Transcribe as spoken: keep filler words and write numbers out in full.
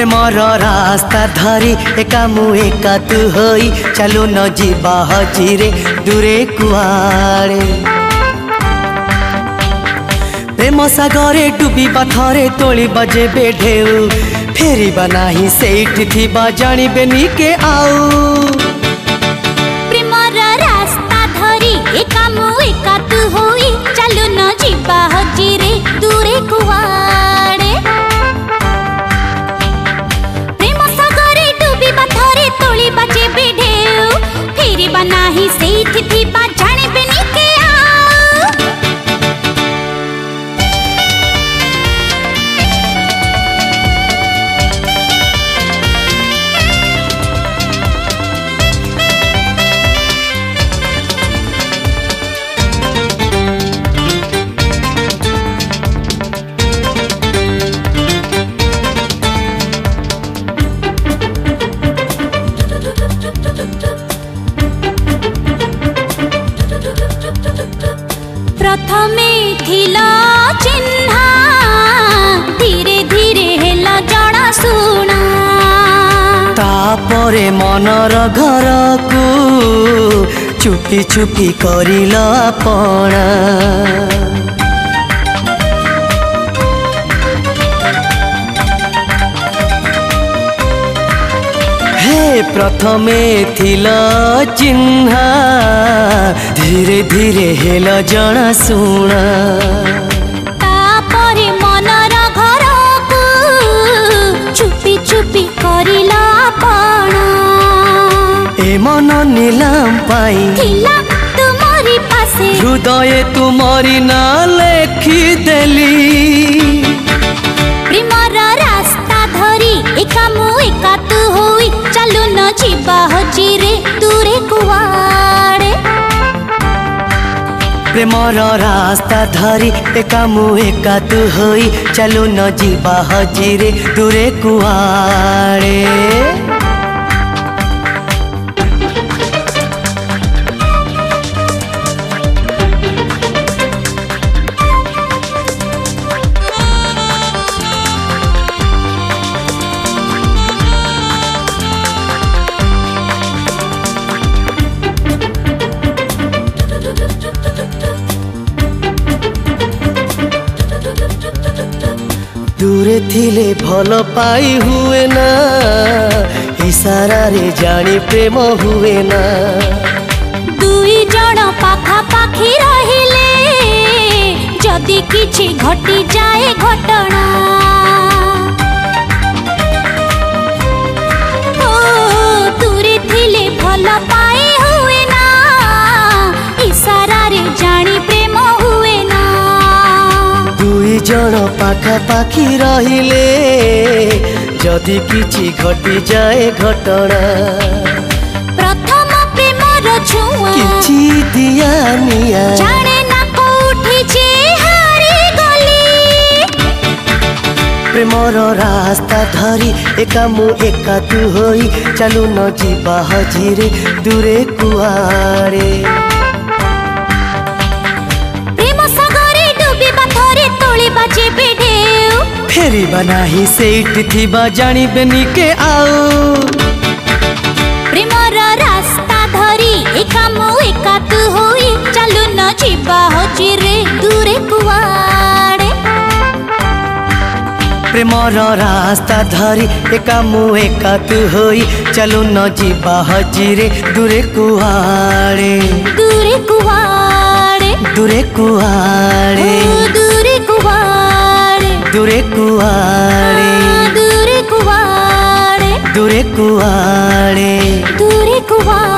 Premiere रास्ता धरी एका मु एका तू होई चलो न जीवा हजीरे दूरे कुआड़े। प्रेम सागरे डूबा थरे तोलिबा जेबे ढेउ फेरिबा नाही सेठी थिबा जानिबेनी के आउ। प्रेमर रास्ता धरी एका मु एका तू होई चलो न जीवा हजीरे दूरे कुआड़े। प्रेम सागरे डूबा थरे तोलिबा जेबे ढेउ फेरिबा नाही सेठी थिबा जानिबेनी के आउ। प्रथमे थिला चिन्हा धीरे धीरे हेला जणा सुना तापरे मनर घर को चुपी चुपी करिला पणा। हे प्रथमे थिला चिन्हा धीरे धीरे हेल जणा सुना तापरे मनर घर को चुपी चुपी करिला पणा। ए मन नीलाम पाई थिला तुमरी पासे हृदय तुमरी ना लेखी देली। प्रेमर रास्ता धरी एका मु एका तू होई चलो न जीवा हजीरे दूरे कुआड़े। प्रेमर रास्ता धरी एका मु एका तू होई चलो न जीवा हजीरे दूरे कुआड़े। दूरे थिले भल पाई हुए ना इशारा रे जानी प्रेम हुए ना। दुई जण पाखा पाखी रहिले जदि किछि घटी जाए घटना ओ दूरे थिले भल पाई हुए ना इशारा रे जानी प्रेम हुए ना। दुई जण पाखा पाखी रहिले जदि किछि घटी जाए घटना प्रथम प्रेमर छुआ किछि दिया निया जाने ना कोठी जे हारी गली। प्रेमर रास्ता धरी एका मु एका तू होई चलो न जीवा हजीरे दूरे कुआड़े। फेरिबा नाही सेठ थिबा जानिबेनी के आउ। प्रेमर रास्ता धरी एका मु एका तू होई चलो न जीवा हजीरे दूरे कुआड़े। प्रेमर रास्ता धरी एका मु एका तू होई चलो न जीवा हजीरे दूरे कुआड़े। दूरे कुआड़े दूरे कुआड़े दूरे कुआड़े दूरे कुआड़े दूरे कुआड़े दूरे कुआड़े दूरे कुआड़े।